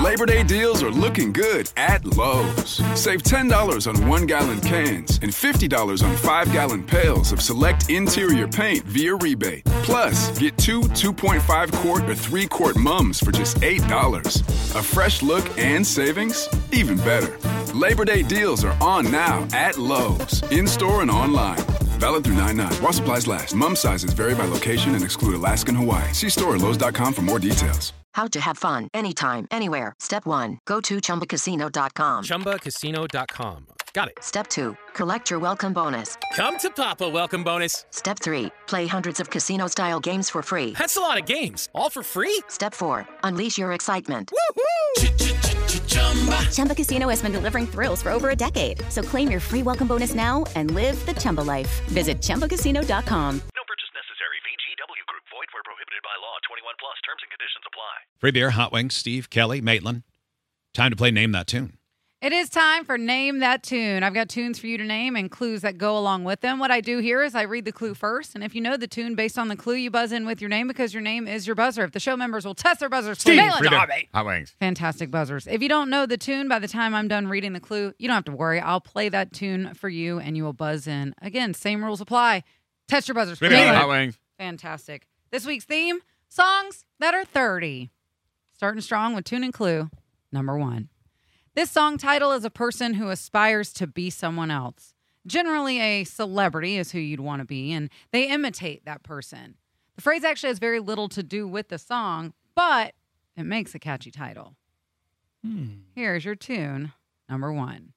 Labor Day deals are looking good at Lowe's. Save $10 on 1-gallon cans and $50 on 5-gallon pails of select interior paint via rebate. Plus, get 2.5-quart or 3-quart mums for just $8. A fresh look and savings? Even better. Labor Day deals are on now at Lowe's, in-store and online. Valid through 9/9. While supplies last. Mum sizes vary by location and exclude Alaska and Hawaii. See store at Lowe's.com for more details. How to have fun anytime, anywhere. Step 1. Go to ChumbaCasino.com. ChumbaCasino.com. Got it. Step 2. Collect your welcome bonus. Come to Papa welcome bonus. Step 3. Play hundreds of casino-style games for free. That's a lot of games. All for free? Step 4. Unleash your excitement. Woohoo! Chumba Casino has been delivering thrills for over a decade. So claim your free welcome bonus now and live the Chumba life. Visit ChumbaCasino.com. No purchase necessary. VGW Group. Void where prohibited by law. 21 plus. Terms and conditions apply. Free beer, hot wings, Steve, Kelly, Maitland. Time to play Name That Tune. It is time for Name That Tune. I've got tunes for you to name and clues that go along with them. What I do here is I read the clue first, and if you know the tune based on the clue, you buzz in with your name because your name is your buzzer. If the show members will test their buzzers, Steve, Maitland, hot wings. fantastic buzzers. If you don't know the tune by the time I'm done reading the clue, you don't have to worry. I'll play that tune for you, and you will buzz in. Again, same rules apply. Test your buzzers. Maitland. Hot wings. Fantastic. This week's theme, songs that are 30. Starting strong with tune and clue number 1. This song title is a person who aspires to be someone else. Generally, a celebrity is who you'd want to be, and they imitate that person. The phrase actually has very little to do with the song, but it makes a catchy title. Here's your tune, number 1.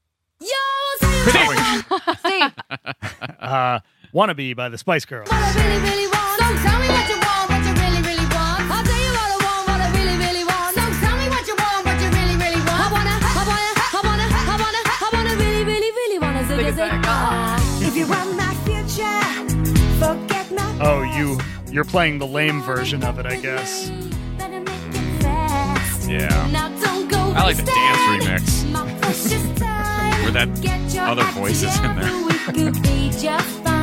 Steve. Wannabe by the Spice Girls. Oh, you're playing the lame version of it, I guess. Yeah. I like the dance remix. Where that other voice is in there.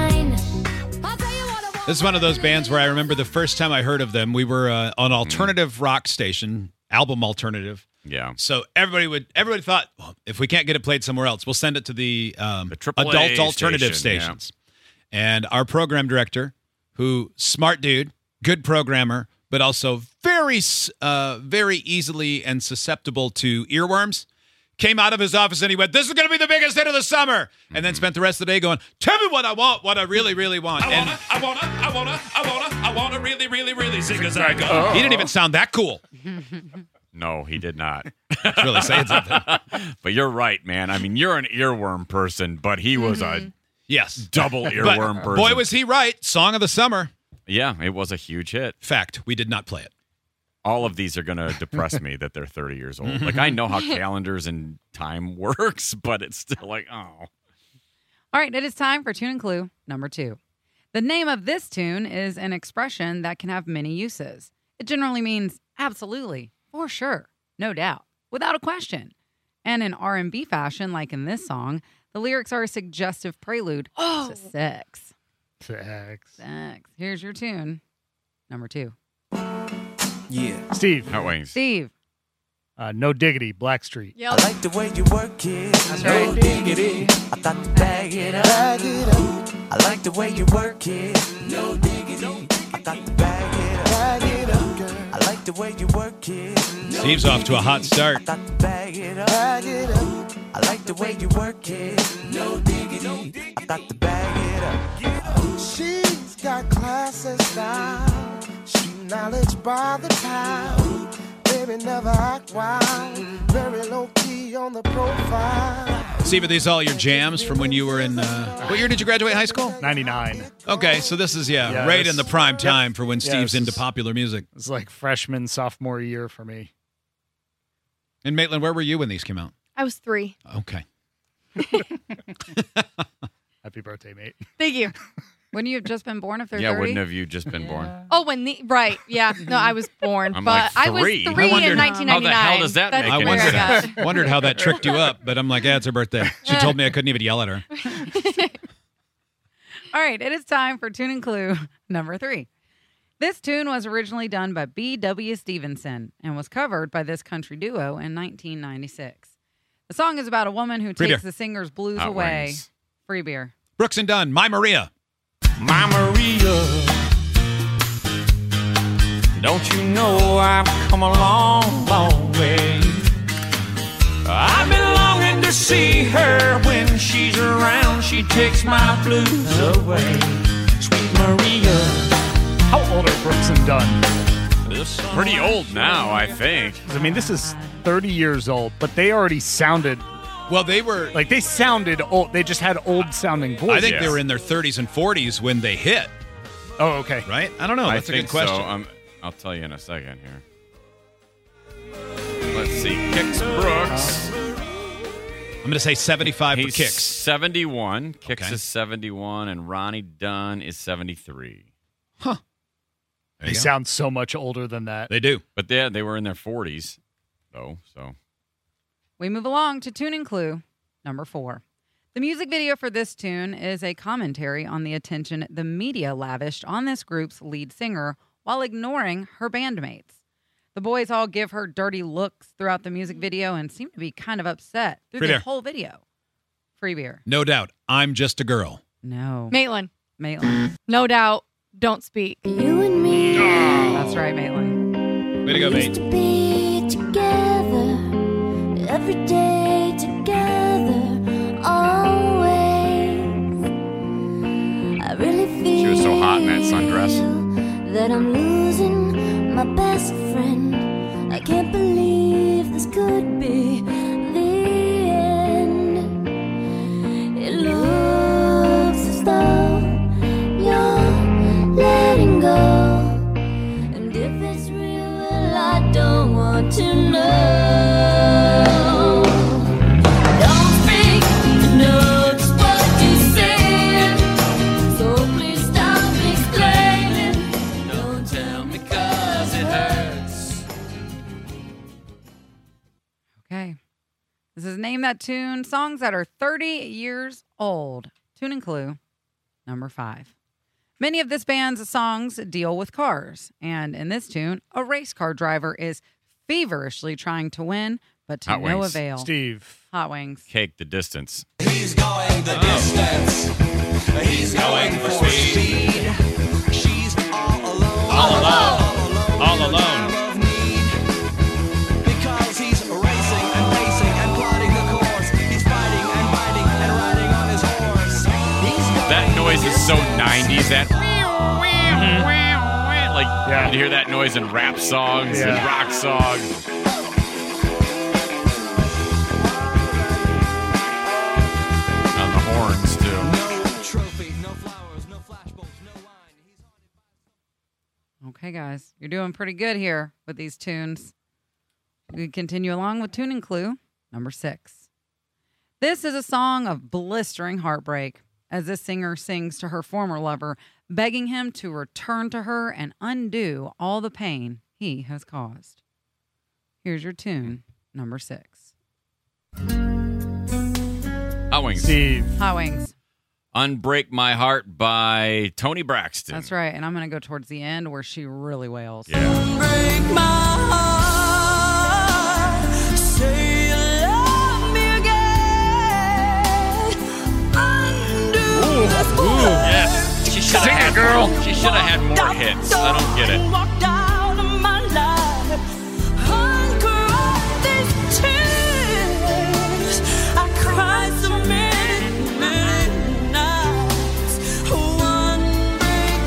This is one of those bands where I remember the first time I heard of them. We were on alternative rock station, album alternative. Yeah. So everybody thought, well, if we can't get it played somewhere else, we'll send it to the AAA adult alternative station, stations. Yeah. And our program director, who smart dude, good programmer, but also very easily and susceptible to earworms, came out of his office and he went, "This is going to be the biggest hit of the summer," and then spent the rest of the day going, "Tell me what I want, what I really, really want." I wanna really, really, really sing as I go. He didn't even sound that cool. No, he did not. It's really saying something. But you're right, man. I mean, you're an earworm person, but he was a double earworm person. Boy, was he right. Song of the summer. Yeah, it was a huge hit. Fact, we did not play it. All of these are going to depress me that they're 30 years old. Like, I know how calendars and time works, but it's still like, oh. All right, it is time for tune and clue number 2. The name of this tune is an expression that can have many uses. It generally means absolutely, for sure, no doubt, without a question. And in R&B fashion, like in this song, the lyrics are a suggestive prelude to sex. Sex. Here's your tune, number 2. Yeah. Steve. Hot wings. Steve. No Diggity, Blackstreet. Yep. I like the way you work it. That's no right. Diggity. I thought to bag it up. I like the way you work it. No diggity. I thought to bag it up. I like the way you work it. Steve's off to a hot start. I thought to bag it up. I like the way you work it. No diggity. I got to bag it up. She's got class and style. Street knowledge by the time. Baby never act wild. Very low key on the profile. Steve, are these all your jams from when you were in... what year did you graduate high school? 99. Okay, so this is, right in the prime time for when Steve's into popular music. It's like freshman, sophomore year for me. And Maitland, where were you when these came out? I was 3. Okay. Happy birthday, mate. Thank you. Wouldn't you have just been born if they're 30? Yeah, wouldn't have you just been born? Oh, right. Yeah. No, I was born. I'm but like 3. I was 3 in 1999. How the hell does that make any sense? I wondered how that tricked you up, but I'm like, yeah, it's her birthday. She told me I couldn't even yell at her. All right, it is time for tune and clue number 3. This tune was originally done by B.W. Stevenson and was covered by this country duo in 1996. The song is about a woman who Free takes beer. the singer's blues Hot away. wings. Free beer. Brooks and Dunn, My Maria. My Maria, don't you know I've come a long, long way? I've been longing to see her when she's around. She takes my blues away. Sweet Maria. How old are Brooks and Dunn? Pretty old now, I think. I mean, this is 30 years old, but they already sounded Well, they were. like they sounded old. They just had old sounding voices. I think they were in their 30s and 40s when they hit, Oh, okay. right? I don't know. That's I a think good question. So. I'll tell you in a second here. Let's see. Kix Brooks. I'm going to say 75 He's for Kix. 71. Kix Okay. is 71, and Ronnie Dunn is 73. There They you go. sound so much older than that. They do. But they were in their 40s, though. So We move along to Tuning Clue number 4. The music video for this tune is a commentary on the attention the media lavished on this group's lead singer while ignoring her bandmates. The boys all give her dirty looks throughout the music video and seem to be kind of upset through Free the beer. whole video. Free beer. No doubt. I'm just a girl. No. Maitland. Maitland. No doubt. Don't speak. You and me. That's right, Maitland. Way to go, used mate. to be together every day together always. I really feel She was so hot in that sundress. that I'm losing my best friend. I can't believe this could be the end. It looks as though you're letting go. And if it's real, well, I don't want to know. Don't speak, I know just what you said. So please stop explaining. Don't tell me 'cause it hurts. Okay. This is Name That Tune. Songs that are 30 years old. Tuning Clue number 5. Many of this band's songs deal with cars. And in this tune, a race car driver is feverishly trying to win, but to Hot no Wings. avail. Steve. Hot Wings. Cake the distance. He's going the distance. He's going for speed. She's all alone. All alone. All alone. Of need. Because he's racing and pacing and plotting the course. He's fighting and biting and riding on his horse. He's going That noise is so 90s. That like Yeah. you hear that noise in rap songs and Yeah. rock songs. On the horns too. no trophy, no flowers, no flashbulbs, no wine. He's Okay, guys. You're doing pretty good here with these tunes. We continue along with Tuning Clue number 6. This is a song of blistering heartbreak as this singer sings to her former lover, begging him to return to her and undo all the pain he has caused. Here's your tune, number 6. Hot Wings. Steve. Hot Wings. Unbreak My Heart by Tony Braxton. That's right. And I'm going to go towards the end where she really wails. Yeah. break my heart. Say you love me again. Undo this Yes. She should have had girl. She should have had more hits. I don't get it. Walked out of my life. Uncorrect these tears. I cried so many, many nights. Unbreak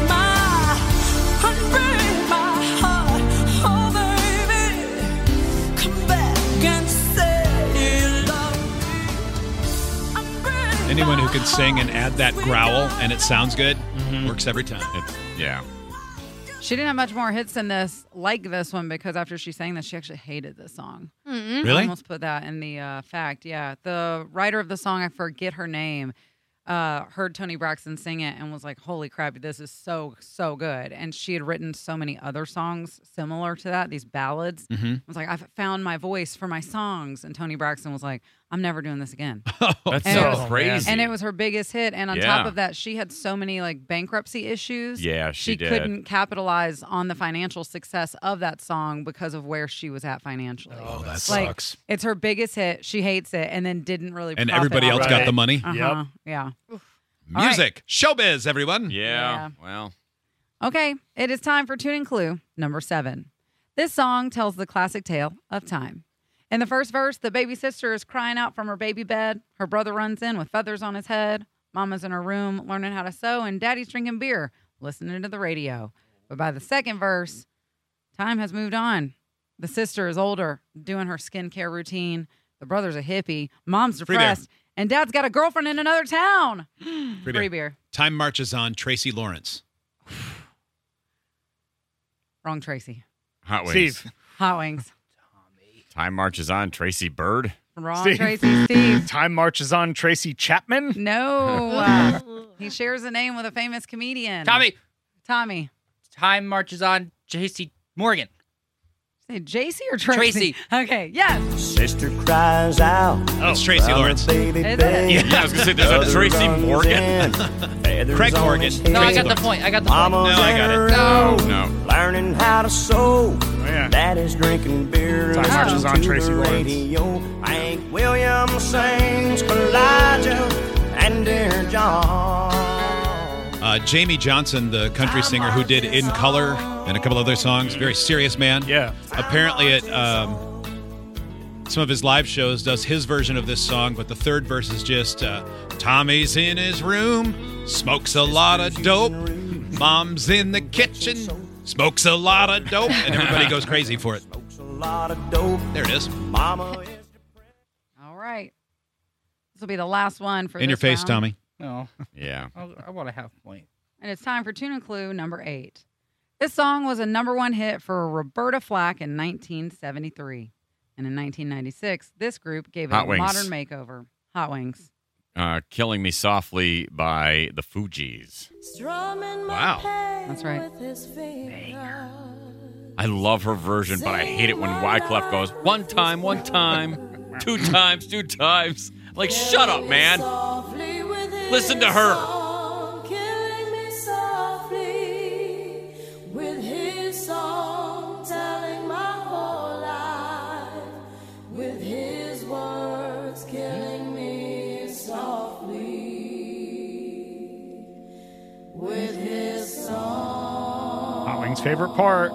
my heart. Oh, baby. Come back and say you love me. Unbreak Anyone my who can sing and add that growl and it sounds good Mm-hmm. works every time. Yeah. She didn't have much more hits than this, like this one, because after she sang this, she actually hated this song. Mm-mm. I Really? almost put that in the fact. Yeah. The writer of the song, I forget her name, heard Tony Braxton sing it and was like, holy crap, this is so, so good. And she had written so many other songs similar to that, these ballads. Mm-hmm. I was like, I've found my voice for my songs. And Tony Braxton was like, I'm never doing this again. That's And so it was- crazy. And it was her biggest hit. And on Yeah. top of that, she had so many like bankruptcy issues. Yeah, she did. couldn't capitalize on the financial success of that song because of where she was at financially. Oh, that Like, sucks. it's her biggest hit. She hates it, and then didn't really. And profit everybody off else of got it. the money? Uh-huh. Yeah. Music. Showbiz, everyone. Yeah. Well. Okay, it is time for Tuning Clue number 7. This song tells the classic tale of time. In the first verse, the baby sister is crying out from her baby bed. Her brother runs in with feathers on his head. Mama's in her room learning how to sew, and daddy's drinking beer, listening to the radio. But by the second verse, time has moved on. The sister is older, doing her skincare routine. The brother's a hippie. Mom's Free beer. depressed. And dad's got a girlfriend in another town. Free beer. Time marches on. Tracy Lawrence. Wrong Tracy. Hot Wings. Steve. Hot Wings. Time marches on. Tracy Bird. Wrong Steve. Tracy. Steve. Time marches on. Tracy Chapman. No. He shares a name with a famous comedian. Tommy. Time marches on. J.C. Morgan. Say JC or Tracy? Tracy. Okay, yes. Sister cries out. It's Tracy Lawrence. Baby Is bed. it? Yeah, I was going to say, there's a Tracy Morgan. Craig Morgan. No, I got the point. I got the point. No, I got it. No. No. Learning how to sew. Yeah. Daddy's drinking beer. Time marches on. to Tracy the Lawrence. radio. Hank Williams sings Elijah and Dear John. Jamie Johnson, the country singer who did In Color and a couple other songs, very serious man. Yeah. Apparently at some of his live shows does his version of this song, but the third verse is just Tommy's in his room, smokes a lot of dope. Mom's in the kitchen, smokes a lot of dope, and everybody goes crazy for it. There it is. Mama is All right. This will be the last one for In your this face, round. Tommy. No. Yeah. I want to have a point. And it's time for Tune and Clue number 8. This song was a number 1 hit for Roberta Flack in 1973. And in 1996, this group gave it Hot a Wings. modern makeover. Hot Wings. Killing Me Softly by the Fugees. Wow. That's right. I love her version, but I hate it when Wyclef goes, one time, two times. Like, shut up, man. Listen to her. Killing me softly with his song, telling my whole life with his words, killing me softly with his song. Hot Wings' favorite part.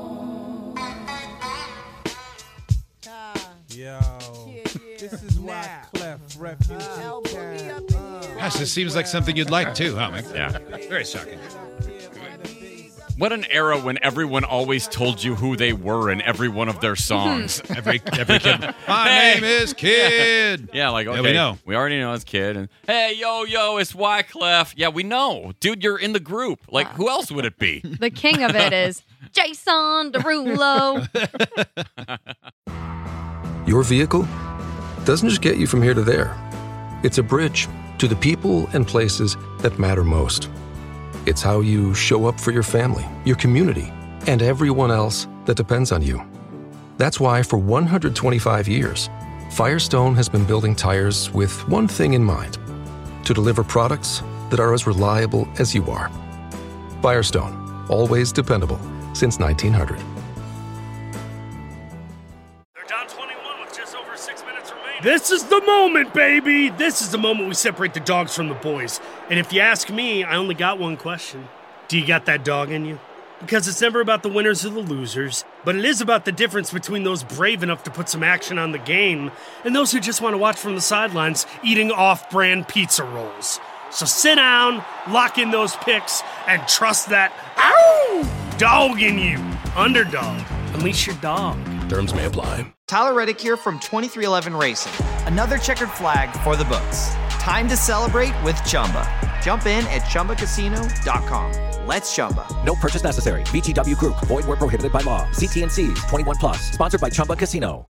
Yo, this is Wyclef Refugee. Gosh, this seems like something you'd like too, huh, Mike? Yeah. Very shocking. What an era when everyone always told you who they were in every one of their songs. every kid. My name is Kid. Yeah, like, okay, we know. We already know it's Kid. And, hey, yo, it's Wyclef. Yeah, we know. Dude, you're in the group. Like, who else would it be? The king of it is Jason Derulo. Your vehicle doesn't just get you from here to there. It's a bridge to the people and places that matter most. It's how you show up for your family, your community, and everyone else that depends on you. That's why for 125 years, Firestone has been building tires with one thing in mind: to deliver products that are as reliable as you are. Firestone, always dependable since 1900. This is the moment, baby! This is the moment we separate the dogs from the boys. And if you ask me, I only got one question. Do you got that dog in you? Because it's never about the winners or the losers, but it is about the difference between those brave enough to put some action on the game and those who just want to watch from the sidelines eating off-brand pizza rolls. So sit down, lock in those picks, and trust that dog in you. Underdog. Unleash your dog. Terms may apply. Tyler Reddick here from 2311 Racing. Another checkered flag for the books. Time to celebrate with Chumba. Jump in at ChumbaCasino.com. Let's Chumba. No purchase necessary. VGW Group. Void where prohibited by law. See T&Cs. 21+. Sponsored by Chumba Casino.